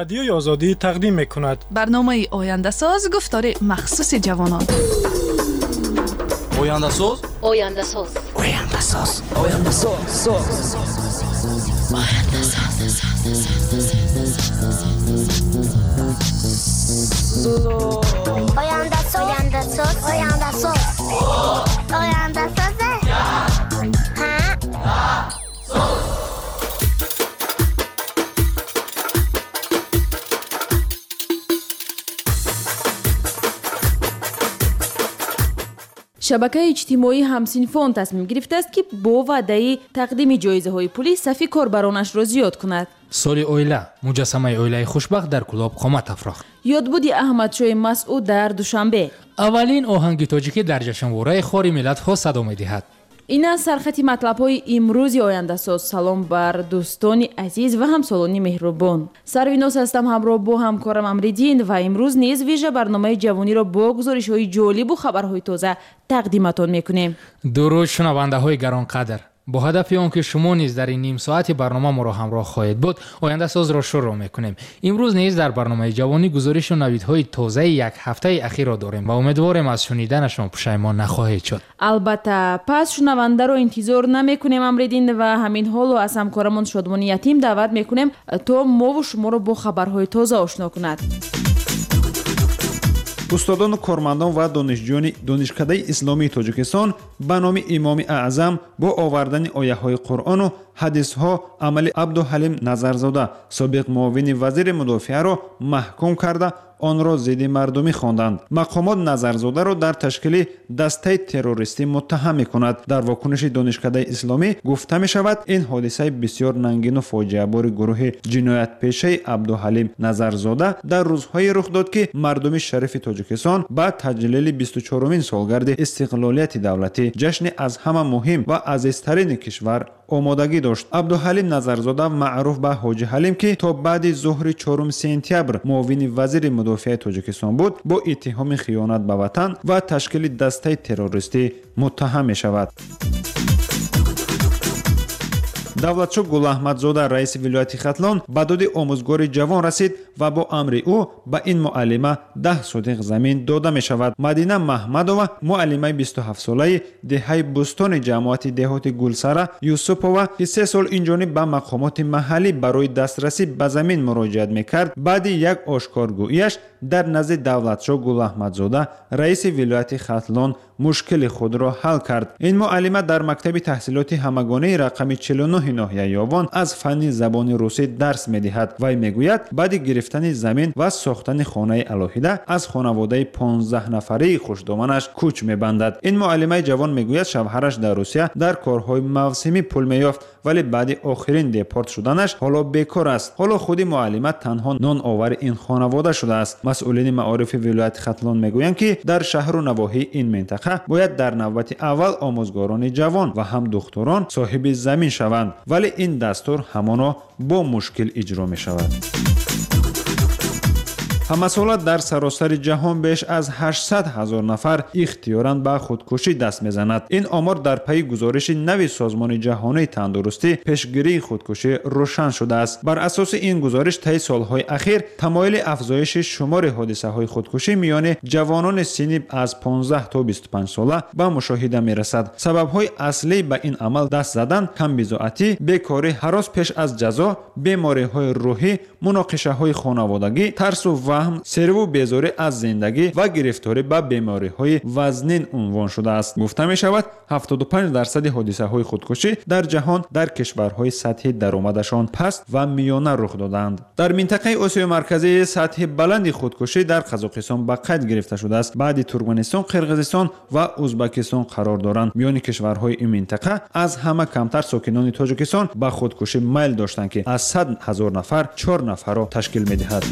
رادیوی آزادی تقدیم می‌کند. برنامه آینده ساز گفتار مخصوص جوانان. آینده ساز. آینده ساز. آینده ساز. آینده ساز. آینده ساز. آینده ساز. آینده ساز. آینده ساز. آینده ساز. шабакаи иҷтимоӣ ҳамсинфон тасмим гирифтааст ки бо ваъдаи тақдими ҷоизаҳои пулӣ сафи корбаронашро зиёд кунад. соли оила муҷассамаи оилаи хушбахт дар Кулоб қомат афрохт. ёдбуди аҳмадшоҳи масъуд дар душанбе. аввалин оҳанги тоҷикӣ дар ҷашнвораи хори миллатҳо садо медиҳад. ин аст сархати матлабҳои имрӯзи ояндасоз. салом бар дӯстони азиз ва ҳамсолони меҳрубон. сарвинос ҳастам ҳамроҳ бо ҳамкорам Амриддин ва имрӯз низ вижа барномаи ҷавониро бо гузоришҳои ҷолибу хабарҳои тоза тақдиматон мекунем. дуруд шунавандаҳои гаронқадр, бо ҳадафи он ки шумо низ дар ин нимсоати барнома моро ҳамроҳ хоҳед буд, ояндасозро шурӯъ мекунем. имрӯз низ дар барномаи ҷавонӣ гузоришу навидҳои тозаи як ҳафтаи ахирро дорем ва умедворем аз шуниданашон пушаймон нахоҳед шуд. албатта, пас шунавандаро интизор намекунем Амриддин ва ҳамин ҳоло аз ҳамкорамон Шодмони Ятим даъват мекунем то мову шуморо бо хабарҳои тоза ошно кунад. устодону кормандон ва донишҷӯёни донишкадаи исломии Тоҷикистон ба номи имоми аъзам бо овардани ояҳои Қуръону ҳадисҳо амали Абдуҳалим Назарзода собиқ муовини вазири мудофиаро маҳкум карда онро зидди мардумӣ хонданд. мақомот Назарзодаро дар ташкили дастаи террористӣ муттаҳам мекунад. дар вокуниши донишкадаи исломӣ гуфта мешавад, ин ҳодисаи бисёр нангину фоҷиабори гурӯҳи ҷиноятпешаи Абдуҳалим Назарзода дар рӯзҳое рух дод, ки мардуми шарифи Тоҷикистон ба таҷлили 24-умин солгарди истиқлолияти давлатӣ ҷашни аз ҳама муҳим ва азизтарини кишвар омодагӣ дошт. Абдуҳалим Назарзода маъруф ба Ҳоҷи Ҳалим, ки то баъди зуҳри 4 сентябр муовини вазири мудофиаи Тоҷикистон буд, бо иттиҳоми хиёнат ба ватан ва ташкили дастаи террористӣ муттаҳам мешавад. давлатшоҳ Гулаҳмадзода раиси вилояти Хатлон ба доди омӯзгори ҷавон расид ва бо амри ӯ ба ин муаллима 10 сотиқ замин дода мешавад. Мадина Маҳмадова, муаллимаи 27-солаи деҳаи Бустони ҷамоати деҳоти Гулсара Юсупова, ки 3 сол инҷониб ба мақомоти маҳаллӣ барои дастрасӣ ба замин муроҷиат мекард, баъди як ошкоргӯияш дар назди давлатшоҳ Гулаҳмадзода раиси вилояти Хатлон мушкили худро ҳал кард. ин муаллима дар мактаби таҳсилоти ҳамагонаи рақами 49 ноҳияи Ёвон аз фанни забони русӣ дарс медиҳад. вай мегӯяд, баъди гирифтани замин ва сохтани хонаи алоҳида аз хонаводаи 15-нафарии хушдоманаш кӯч мебандад. ин муаллимаи ҷавон мегӯяд, шавҳараш дар Русия дар корҳои мавсимӣ пул меёфт, вале баъди охирин депорт шуданаш ҳоло бекор аст. ҳоло худи муаллима танҳо ноновари ин хонавода шудааст. масъулини маорифи вилояти Хатлон мегӯянд, ки дар шаҳру навоҳии ин минтақа бояд дар навбати аввал омӯзгорони ҷавон ва ҳам духтурон соҳиби замин шаванд, вале ин дастур ҳамоно бо мушкил иҷро мешавад. ҳамасола дар саросари ҷаҳон беш аз 800 000 нафар ихтиёран ба худкушӣ даст мезанад. ин омор дар пайи гузориши нави Созмони ҷаҳонии тандурустӣ пешгирии худкушӣ рӯшан шудааст. бар асоси ин гузориш таи солҳои ахир тамоили афзоиши шумори ҳодисаҳои худкушӣ миёни ҷавонони синни аз 15 то 25 сола ба мушоҳида мерасад. сабабҳои аслӣ ба ин амал даст задан камбизоатӣ, бекорӣ, ҳарос пеш аз ҷазо, бемориҳои рӯҳӣ, муноқишаҳои хонаводагӣ, тарсу серву безорӣ аз зиндагӣ ва гирифторӣ ба бемориҳои вазнин унвон шудааст. гуфта мешавад, 75% ҳодисаҳои худкушӣ дар ҷаҳон дар кишварҳои сатҳи даромадашон паст ва миёна рух доданд. дар минтақаи Осиёи марказӣ сатҳи баланди худкушӣ дар Қазоқистон ба қайд гирифта шудааст. баъди Туркменистон, Қирғизистон ва Узбекистон қарор доранд. миёни кишварҳои ин минтақа аз ҳама камтар сокинони Тоҷикистон ба худкушӣ майл доштанд, ки аз 100 000 нафар 4 нафарро ташкил медиҳад.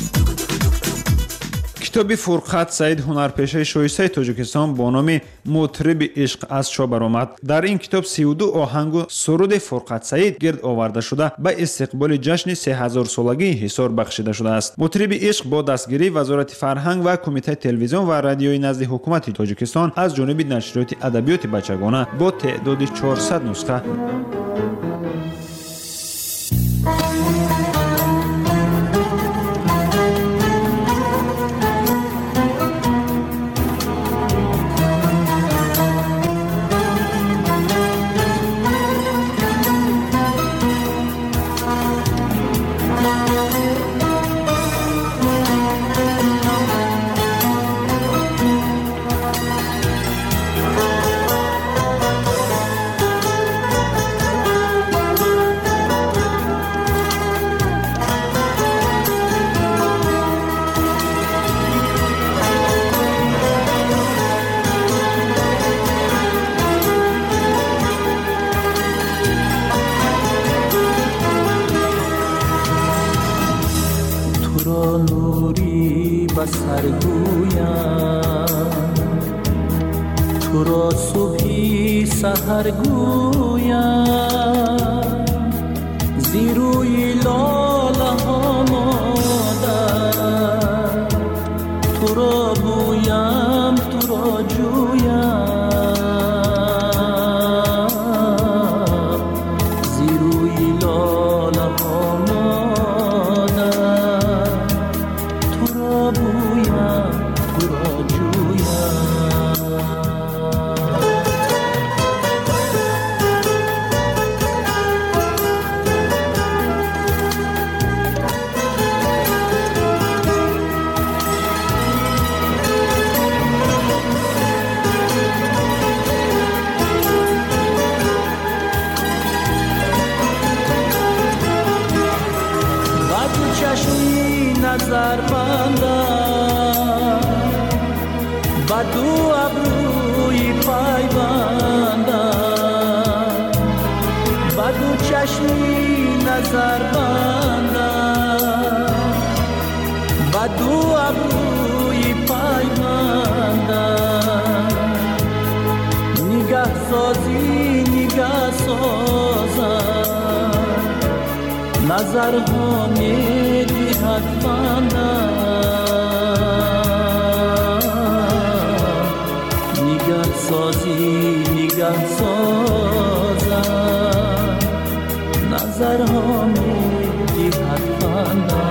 китоби Фурқат Саид ҳунарпешаи шоистаи Тоҷикистон бо номи Мутриби ишқ аз чоп баромад. дар ин китоб 32 оҳангу суруди Фурқат Саид гирд оварда шуда ба истиқболи ҷашни 3000-солагии Ҳисор бахшида шудааст. Мутриби ишқ бо дастгирии Вазорати фарҳанг ва Кумитаи телевизион ва радиои назди ҳукумати Тоҷикистон аз ҷониби нашриёти адабиёти бачагона бо теъдоди 400 нусха را نوری بسر گویم، تو را صبحی سحر گویم، زیروی لاله ها مادر، تو را بویم تو را جویم، زیروی لاله ها مادر، تو را بویم تو را جویم. نظر بندم با دو ابروی پای بندم، با دو چشمی نظر بندم، با دو ابروی پای بندم، نگاه سازی نگاه سازم، نظرها می‌دهد بندم، نگاه سازی نگاه سازم، نظرها می‌دهد بندم.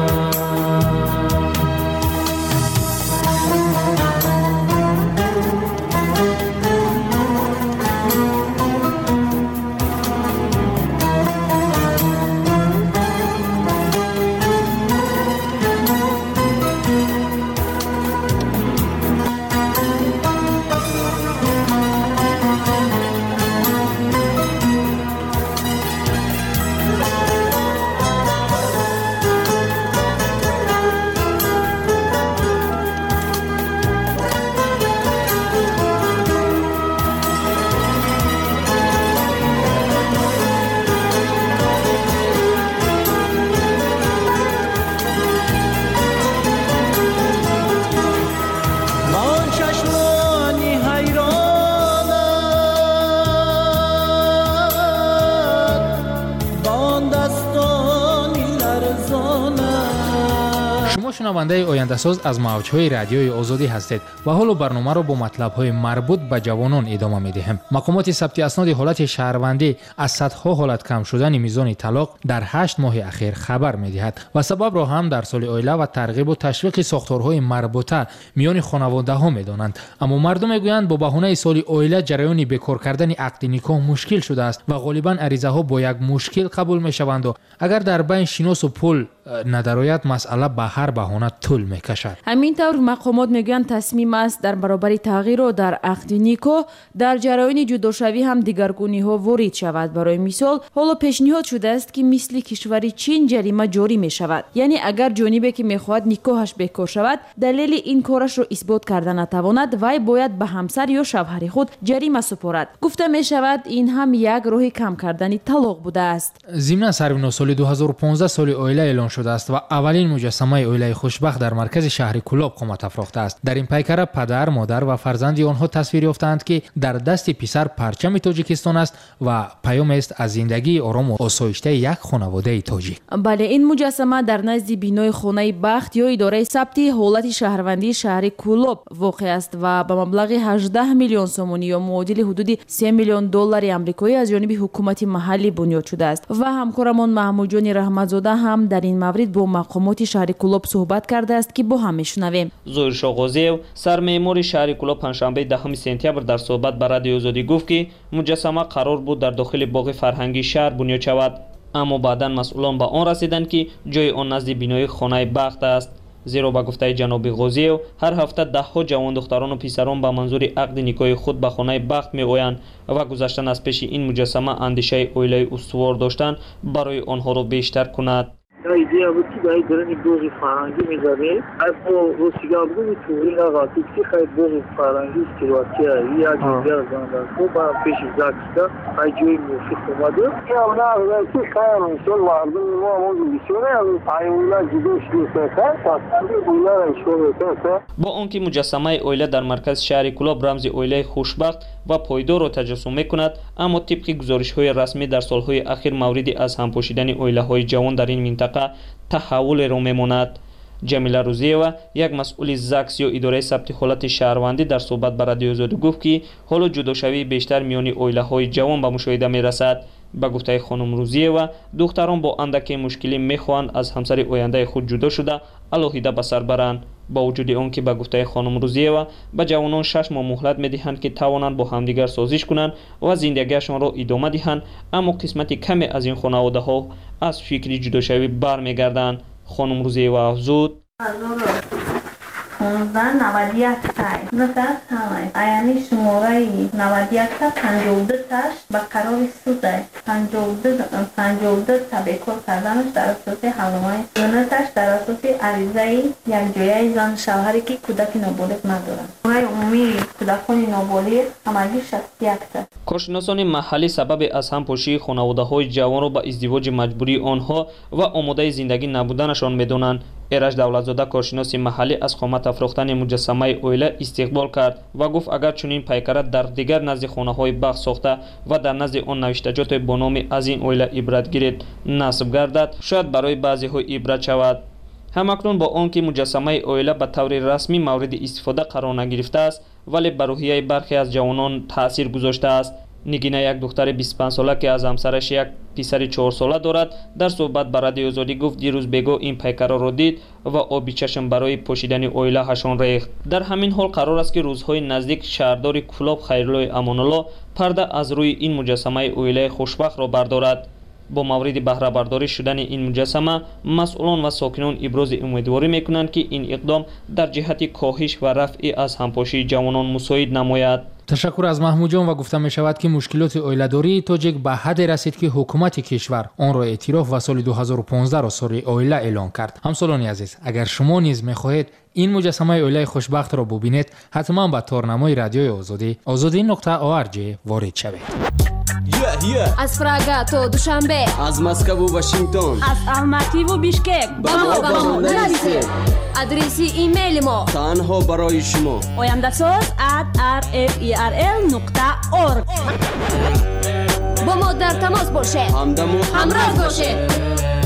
شنونده آینده‌ساز از موج‌های رادیوی آزادی هستید و حالا برنامه را با مطلب‌های مربوط به جوانان ادامه می‌دهیم. مقامات ثبت اسناد حالت شهروندی از صدها حالت کم شدن میزان طلاق در 8 ماه اخیر خبر می‌دهد و سبب را هم در سال عائله و ترغیب و تشویق ساختارهای مربوطه میان خانواده‌ها می‌دانند. اما مردم می‌گویند با بهانه سال عائله جریان بیکار کردن عقد نکاح مشکل شده است و غالباً عریضه‌ها با یک مشکل قبول می‌شوند و اگر در بین شناس و پول ندارد مسئله به هر بهانه طول میکشد. همین طور مقامات میگویند تصمیم است در برابر تغییر و در عقد نکاح در جریان جداشوی هم دیگرگونی ها وارد شود. برای مثال حالا پیشنهاد شده است که مثل کشور چین جریمه جاری می شود، یعنی اگر جانبی که میخواهد نکاحش بیکار شود دلیل این کارش را اثبات کرده نتواند وی باید به همسر یا شوهر خود جریمه سپارد. گفته می شود این هم یک راه کم کردن طلاق بوده است. ضمن سروینا سال 2015 سال عائله اعلان شده است و اولین مجسمه عائله خوشبخت در مرکز شهر کلاب قامت افراخته است. در این پیکره پدر، مادر و فرزند آنها تصویر یافتند که در دست پسر پرچم تاجیکستان است و پیام است از زندگی آرام و آسایشته یک خانواده تاجیک. بله، این مجسمه در نزد بینای خانه بخت یا اداره ثبت حالت شهروندی شهر کلاب واقع است و به مبلغ 18 میلیون سومونی یا معادل حدود 3 میلیون دلار آمریکایی از جانب حکومت محلی بنیاد شده است. و همکارمان محمود جان رحمتزاده هم در این مورد با مقامات شهر کلاب صحبت کرده است که با هم میشنویم. زهیر شاغوزیو سرمعمار شهر کلاب پنجشنبه 10 سپتامبر در صحبت با رادیو آزادی گفت که مجسمه قرار بود در داخل باغ فرهنگی شهر بنیاد شود، اما بعداً مسئولان به آن رسیدند که جای آن نزد بینای خانه بخت است. زیرا به گفته جناب غازیو هر هفته دهها جوان دختران و پسران به منظور عقد نکاح خود به خانه بخت میآیند و گذشتن از پیش این مجسمه اندیشه عائله استوار داشتند برای آنها را بیشتر کند. ایده بود که برای دارن بوغی فرهنگی می‌ذاره از روسیگاه بود توری نقاطی که خیلی بوغی فرهنگی استیواتی یا دیگر زندان خوب با پیش زاکستا ایجوی موفق اومده یا نه که خیلی شل مردم ما اون بیشتره ایولا جدوش با آنکه مجسمه اویله در مرکز شهر کلاب رمز اویله خوشبخت و پایدار را تجسم میکند، اما طبق گزارش‌های رسمی در سالهای اخیر موردی از همپوشیدن اویله‌های جوان در این منطقه تحول را میماند. جمیله روزیوا یک مسئول زاکس یا اداره ثبت حالت شهروندی در صحبت با رادیو آزادی گفت که حالا جداشوی بیشتر میان اویله‌های جوان به مشاهده میرسد. با گفته خانم روزیوا دختران با اندکی مشکلی میخواهند از همسر آینده خود جدا شده علاهیده به سر برند. با وجود آنکه با گفته خانم روزیوا به جوانان 6 ماه مهلت میدهند که توانند با همدیگر سازش کنند و زندگیشان را ادامه دهند، اما قسمت کمی از این خانواده ها از فکر جداشوی برمیگردند. خانم روزیوا افزود 1591 تای نتاست همه یعنی شماره 91 تا 52 تاش به قرار سود است. 52 تا بکار کردنش در اساس حلومای سنتش در اساس عریضه یک جایه زن شوهری که کودک نابالغ ندارند. برای عمومی کودکان نابالغ همگی 61 تا. کارشناسان محلی سبب از همپوشی خانواده‌های جوان را به ازدواج مجبوری آنها و آماده زندگی نبودنشان می‌دانند. ایرج دولتزاده کارشناس محلی از قامت افروختن مجسمه اویله استقبال کرد و گفت اگر چنین پیکره در دیگر نزد خانه‌های بخت ساخته و در نزد آن نوشتجات با نام از این اویله عبرتگیر نصب گردد شاید برای بعضی‌ها عبرت شود. همکنون با آنکه مجسمه اویله به طور رسمی مورد استفاده قرار نگرفته است ولی بر روحیه برخی از جوانان تاثیر گذاشته است. نگینه یک دختر 25 ساله که از همسرش یک پسر 4 ساله دارد در صحبت با رادیو آزادی گفت دیروز بگو این پیکره را دید و آبی چشم برای پوشیدن اویله هشان ریخت. در همین حال قرار است که روزهای نزدیک شهردار کلاب خیرالله امان‌الله پرده از روی این مجسمه اویله خوشبخت را بردارد. با مورد بهره برداری شدن این مجسمه مسئولان و ساکنان ابراز امیدواری میکنند که این اقدام در جهت کاهش و رفع از همپوشی جوانان مساعد نماید. تشکر از محمود جان و گفته می شود که مشکلات اویله‌داری تاجیک به حد رسید که حکومت کشور آن را اعتراف و سال 2015 را سال اویله اعلان کرد. همسالان عزیز، اگر شما نیز می‌خواهید این مجسمه اویله خوشبخت را ببینید حتما به تارنمای رادیوی آزادی azadi.org وارد شوید. از پراگا تا دوشنبه، از مسکو و واشنگتن، از الماتی و بیشکک با ما نرسید. آدرسی ایمیل ما تنها برای شما oyandasos@rferl.org. با ما در تماس باشید، همراه باشید.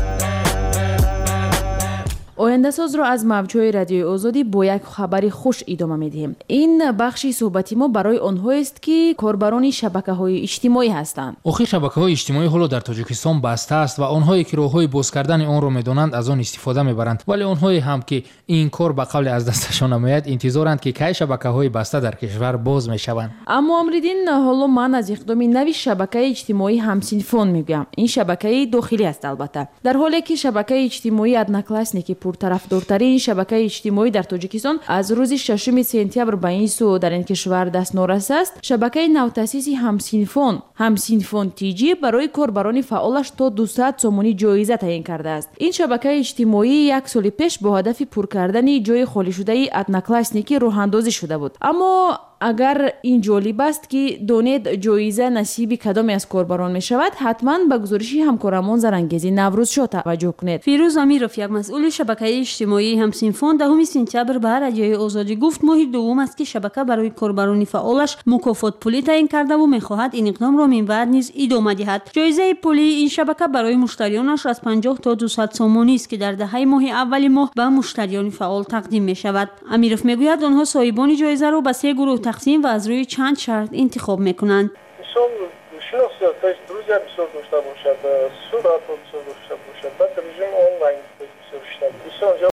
آینده ساز را از موجهای رادیوی آزادی با یک خبری خوش ادامه میدهیم. این بخشی صحبتی ما برای آنها است که کاربران شبکه‌های اجتماعی هستند. آخر شبکه‌های اجتماعی حالا در تاجیکستان بسته است و آنهایی که راه‌های باز کردن آن را می‌دانند از آن استفاده می‌برند، ولی آنهایی هم که این کار به قول از دستشان نمیاد انتظارند که کی شبکه‌های بسته در کشور باز می‌شوند. اما امریدین حالا من از اقدام نوی شبکه اجتماعی همسینفون میگم. این شبکه داخلی است البته. در حالی که شبکه اجتماعی одноклассники طرفدارترین شبکه اجتماعی در تاجیکستان از روز 6 سپتامبر به این سو در این کشور دست نورسته است، شبکه نوتاسیس همسینفون تیجی برای کاربران فعالش تا 200 سومونی جایزه تعیین کرده است. این شبکه اجتماعی یک سال پیش با هدف پر کردن جای خالی شده одноклассники راه اندازی شده بود. اما اگر این جالب است که دونید جایزه نصیب کدامی از کاربران می شود، حتما به گزارش همکارمان زرانگیزی نوروزشاه توجه کنید. فیروز امیرов یک مسئول شبکه اجتماعی همسینفون 10 سپتامبر به رادیوی آزادی گفت ماه دوم است که شبکه برای کاربران فعالش مکافات پولی تعیین کرده و می‌خواهد این اقدام را من بعد نیز ادامه دهد. جایزه پولی این شبکه برای مشتریانش از 50 تا 200 سومونی است که در دهه ماه اول ماه به مشتریان فعال تقدیم می شود. امیرов میگوید آنها صاحبان جایزه را به 3 گروه تقسیم و از روی چند شرط انتخاب میکنند.